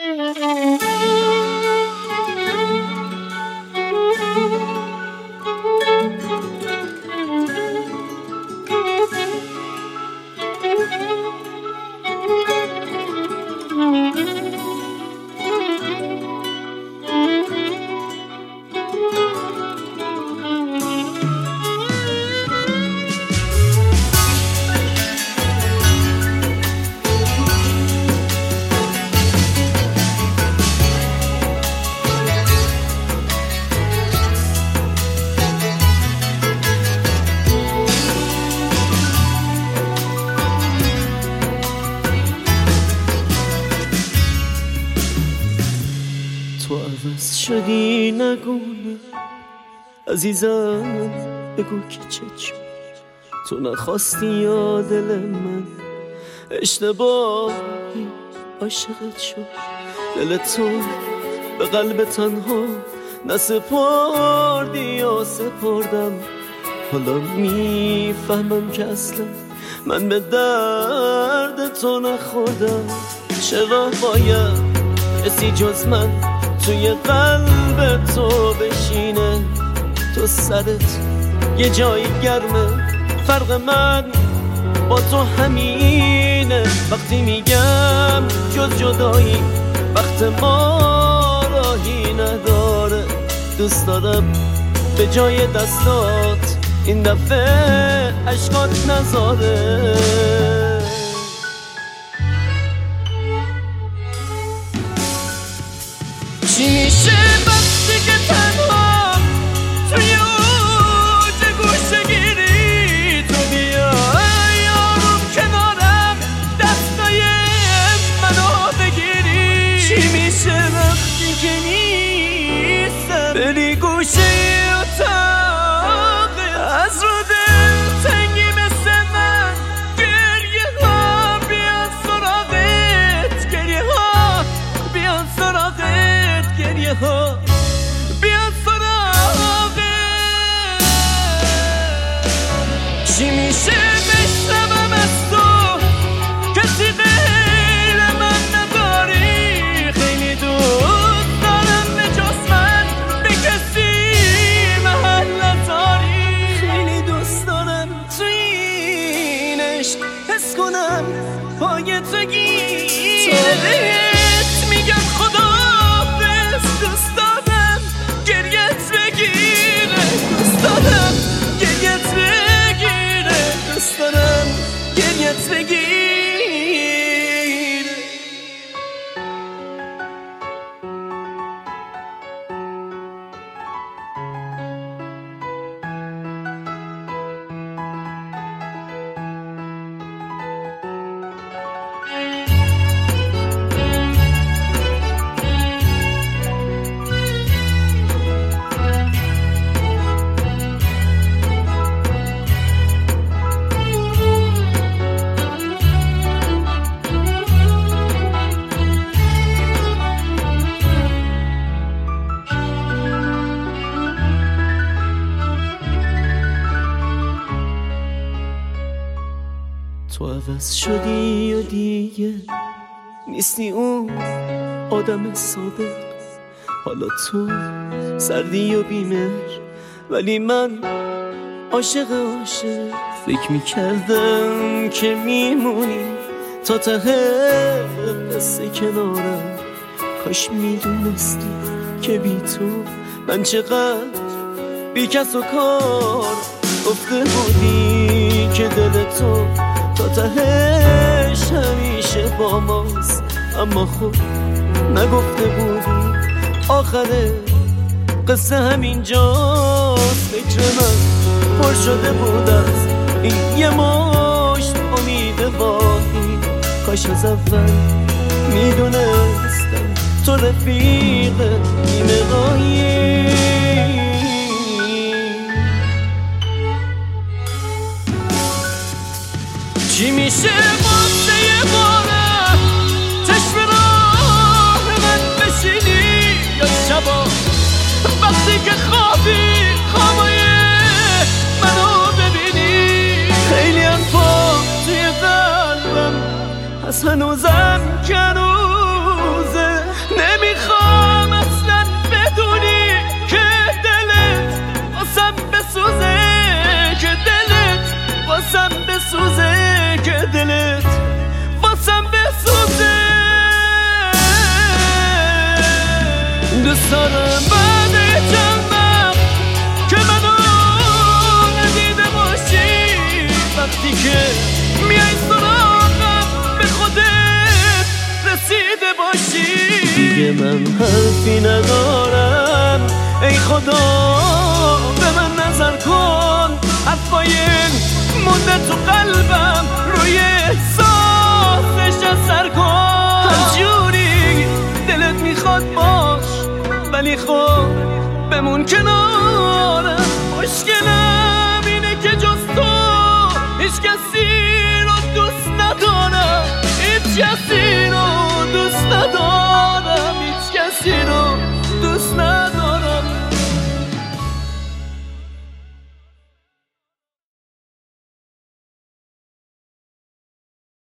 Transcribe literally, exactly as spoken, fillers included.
تو عوض شدی نگونه عزیزم، بگو که چه تو نخواستی یا دل من اشتباهی عاشقت شد. دل تو به قلب تنها نسپردی یا سپردم. حالا میفهمم که اصلا من به درد تو نخوردم. چرا باید کسی جز من توی قلب تو بشینه؟ تو سرت یه جای گرمه، فرق من با تو همینه. وقتی میگم جز جدایی وقت ما راهی نداره. دوست دارم به جای دستات این دفعه عشقات نذاره. چی میشه وقتی که تنها توی اوج گوشه گیری؟ تو بیای آروم کنارم دستای منو بگیری. چی میشه وقتی که نیستم بری گوشه اتاق از رو دل تنگی مثل من؟ گریه ها بیان سراغت، گریه ها بیان سراغت، گریه ها بیان سراغت. چی میشه بشنوم از تو کسی غیر من نداری؟ خیلی دوست دارم به جز من به کسی محل نداری. خیلی دوست دارم توی این عشق حس کنم پای تو گیره. بهت میگم خدا دوست دارم گریت بگیره، دوست دارم گریت بگیره، دوست دارم گریت بگیره. تو عوض شدی و دیگه نیستی اون آدم سابق. حالا تو سردی و بیمهر ولی من عاشق عاشق. فکر میکردم که میمونی تا ته قصه کنارم. کاش میدونستی که بی تو من چقدر بی کس و کار. گفته بودی که دل تو تا تهش همیشه با ماست، اما خب نگفته بودی آخر قصه همینجاست. فکر من پر شده بود از این یه مشت امید واهی. کاش از اول میدونستم تو رفیق نیمه غایی. چی میشه واسه یه باره چشم راه من بشینی یا شبا وقتی که خوابی خوابای منو ببینی؟ خیلی حرفا توی قلبم هست هنوزم که روزه ستاره بعد چند که منو ندیده باشی، وقتی که میای سراغم به خودت رسیده باشی. دیگه من حرفی ندارم، ای خدا به من نظر کن، حرفای مونده تو قلبم روی احساسش اثر کن. هر جوری دلت میخواد باش، ولی خب بمون کنارم. مشکلم اینه که جز تو هیچ کسی رو دوست ندارم، هیچ کسی رو دوست